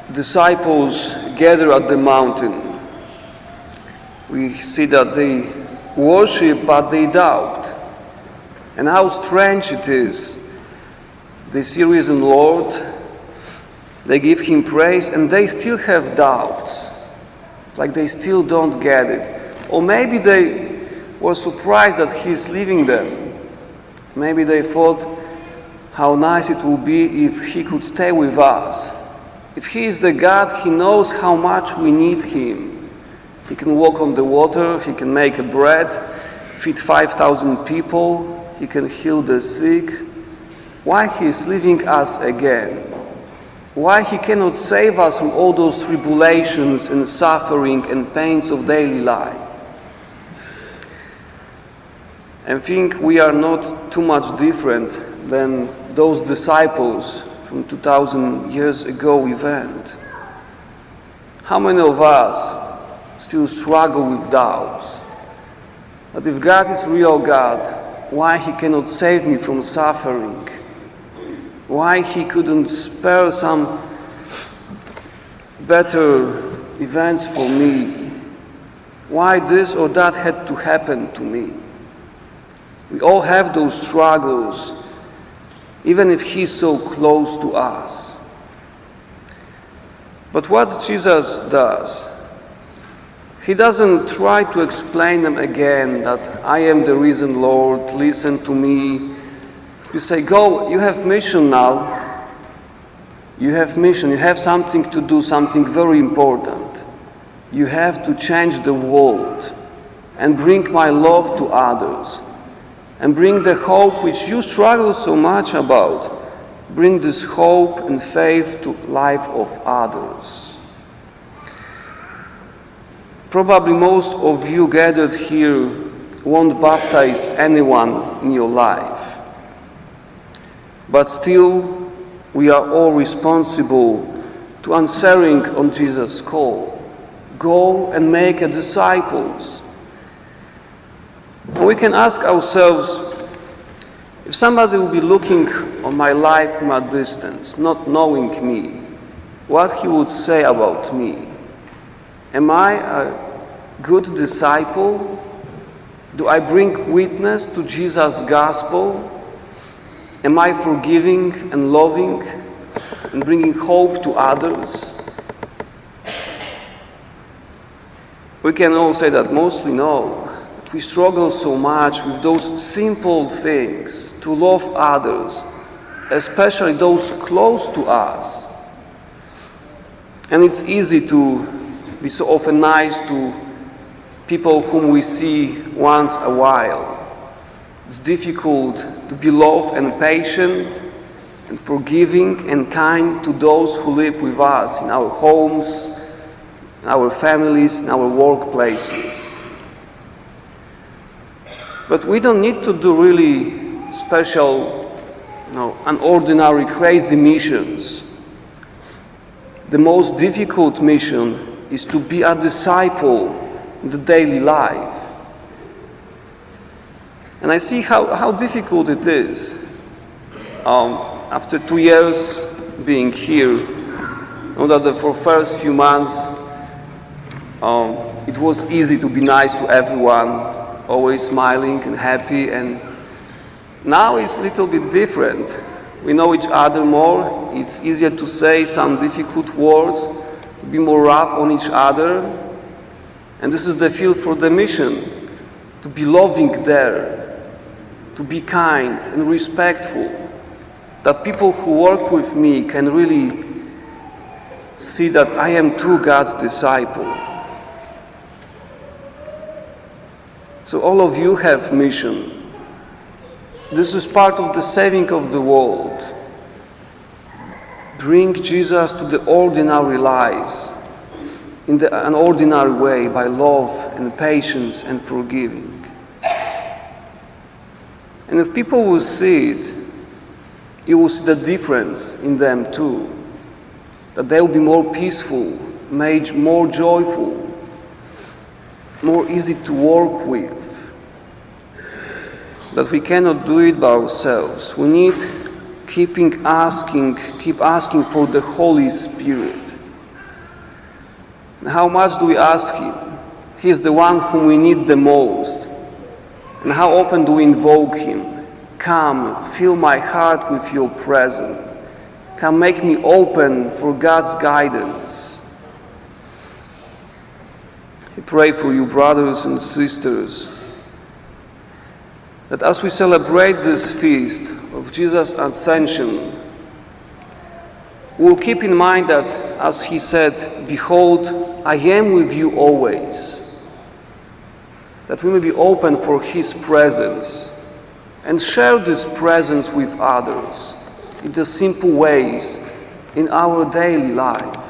disciples gather at the mountain, we see that they worship but they doubt. And how strange it is. They see risen Lord, they give Him praise, and they still have doubts. Like they still don't get it. Or maybe they were surprised that He's leaving them. Maybe they thought how nice it would be if He could stay with us. If He is the God, He knows how much we need Him. He can walk on the water, He can make bread, feed 5,000 people, He can heal the sick. Why He is leaving us again? Why He cannot save us from all those tribulations and suffering and pains of daily life? And think we are not too much different than those disciples from 2,000 years ago event. How many of us still struggle with doubts? That if God is real God, why He cannot save me from suffering? Why He couldn't spare some better events for me? Why this or that had to happen to me? We all have those struggles, even if He's so close to us. But what Jesus does, He doesn't try to explain them again that I am the risen Lord, listen to me. You say, go, you have mission now. You have mission, you have something to do, something very important. You have to change the world and bring my love to others. And bring the hope which you struggle so much about. Bring this hope and faith to life of others. Probably most of you gathered here won't baptize anyone in your life. But still, we are all responsible to answering on Jesus' call. Go and make disciples. And we can ask ourselves, if somebody will be looking on my life from a distance, not knowing me, what he would say about me. Am I a good disciple? Do I bring witness to Jesus' gospel? Am I forgiving and loving and bringing hope to others? We can all say that mostly no. We struggle so much with those simple things, to love others, especially those close to us. And it's easy to be so often nice to people whom we see once a while. It's difficult to be love and patient and forgiving and kind to those who live with us in our homes, in our families, in our workplaces. But we don't need to do really special, unordinary, crazy missions. The most difficult mission is to be a disciple in the daily life. And I see how difficult it is. After 2 years being here, that for first few months it was easy to be nice to everyone, always smiling and happy, and now it's a little bit different. We know each other more, it's easier to say some difficult words, to be more rough on each other, and this is the field for the mission, to be loving there, to be kind and respectful, that people who work with me can really see that I am too God's disciple. So all of you have mission. This is part of the saving of the world. Bring Jesus to the ordinary lives in an ordinary way by love and patience and forgiving. And if people will see it, you will see the difference in them too. That they will be more peaceful, more joyful, more easy to work with. But we cannot do it by ourselves. We need keep asking for the Holy Spirit. And how much do we ask Him? He is the one whom we need the most. And how often do we invoke Him? Come, fill my heart with your presence. Come, make me open for God's guidance. I pray for you, brothers and sisters, that as we celebrate this feast of Jesus' ascension, we will keep in mind that, as He said, "Behold, I am with you always," that we may be open for His presence and share this presence with others in the simple ways in our daily life.